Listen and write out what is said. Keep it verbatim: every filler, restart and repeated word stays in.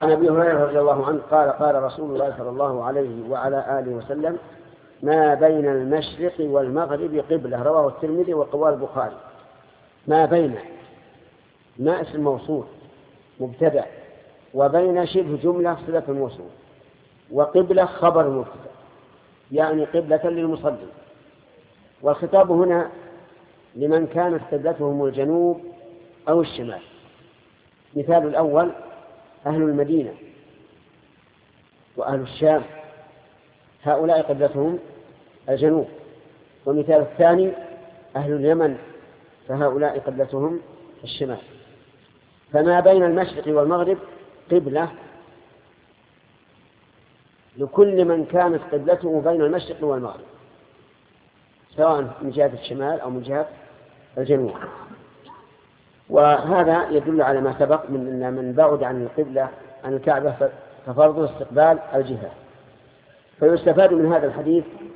عن أبي هريرة رضي الله عنه قال قال رسول الله صلى الله عليه وعلى آله وسلم: ما بين المشرق والمغرب قبلة. رواه الترمذي وقواه البخاري. ما بين، ما اسم موصول مبتدأ، وبين شبه جملة صلة الموصول، وقبلة خبر مبتدأ، يعني قبلة للمصلي. والخطاب هنا لمن كانت قبلتهم الجنوب أو الشمال. مثال الأول أهل المدينة وأهل الشام، هؤلاء قبلتهم الجنوب. ومثال الثاني أهل اليمن، فهؤلاء قبلتهم الشمال. فما بين المشرق والمغرب قبلة لكل من كانت قبلته بين المشرق والمغرب، سواء من جهة الشمال أو من جهة الجنوب. وهذا يدل على ما سبق من أن من بعد عن القبلة عن الكعبة ففرض استقبال الجهة. فيستفاد من هذا الحديث